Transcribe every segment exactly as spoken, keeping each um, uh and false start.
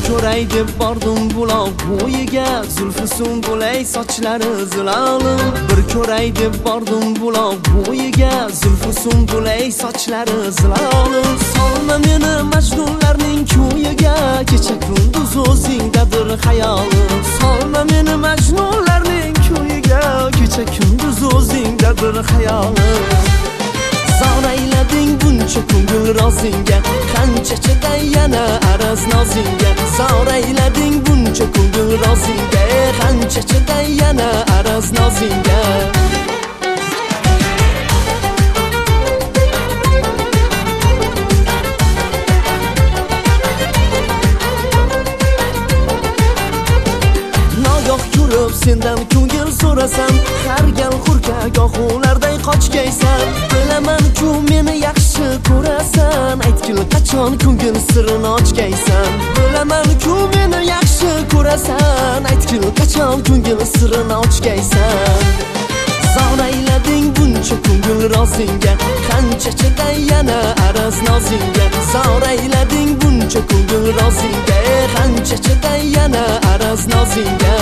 ko'ray deb bordim buloq bo'yiga, zulfi sumbulay sochlari zilolim. Bir ko'ray deb bordim buloq bo'yiga, zulfi sumbulay sochlari zilolim. Solma meni majnunlarning ko'yiga, kecha kunduz o'zingdadir hayolim. Solma meni majnunlarning ko'yiga, kecha kunduz o'zingdadir hayolim. Zoraylading buncha ko'ngil rozingga, qancha chiday yana araz nozingga. Zoraylading buncha ko'ngil rozingga, qancha chiday yana araz nozingga. Nogoh ko'rib sendan ko'ngil so'rasam, har gal xurka gohlarday qochgaysan. Bilaman-ku meni yaxshi ko'rasan, aytgil qachon ko'ngil sirini ochgaysan. Bilaman-ku meni yaxshi ko'rasan, aytgil qachon ko'ngil sirini ochgaysan. Zoraylading buncha ko'ngil rozingga, qancha chiday yana araz nozingga. Zoraylading buncha ko'ngil rozingga, qancha chiday yana araz nozingga.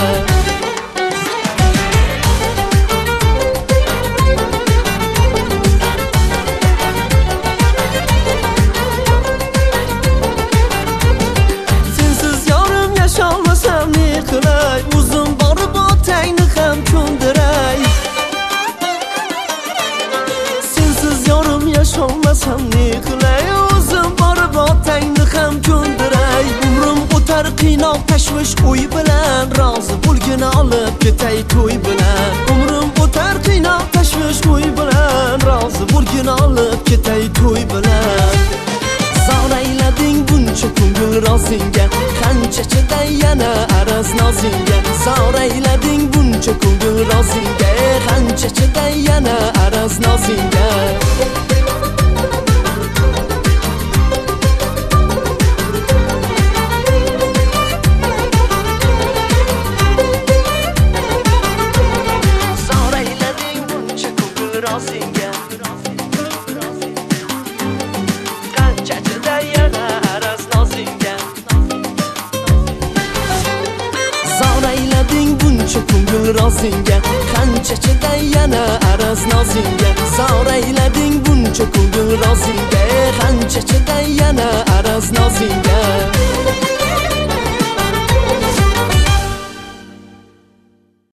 Sensiz yorim yasholmasam ne qilay, o'zim borib otangni ham ko'ndiray. Sensiz yorim yasholmasam ne qilay, o'zim borib otangni ham ko'ndiray. Umrim o'tar qiynoq tashvish o'y bilan, rozi bo'lgin olib ketay to'y bilan. Umrim o'tar qiynoq tashvish o'y bilan, rozi bo'lgin olib ketay to'y bilan. Zoraylading buncha ko'ngil rozingga, qancha chiday yana araz nozingga. Zoraylading buncha ko'ngil rozingga, qancha chiday yana araz nozingga. Zoraylading buncha ko'ngil rozingga, qancha chiday yana araz nozingga. Zoraylading buncha ko'ngil rozingga, qancha chiday yana araz nozingga. Zoraylading buncha ko'ngil rozingga, qancha chiday yana araz nozingga.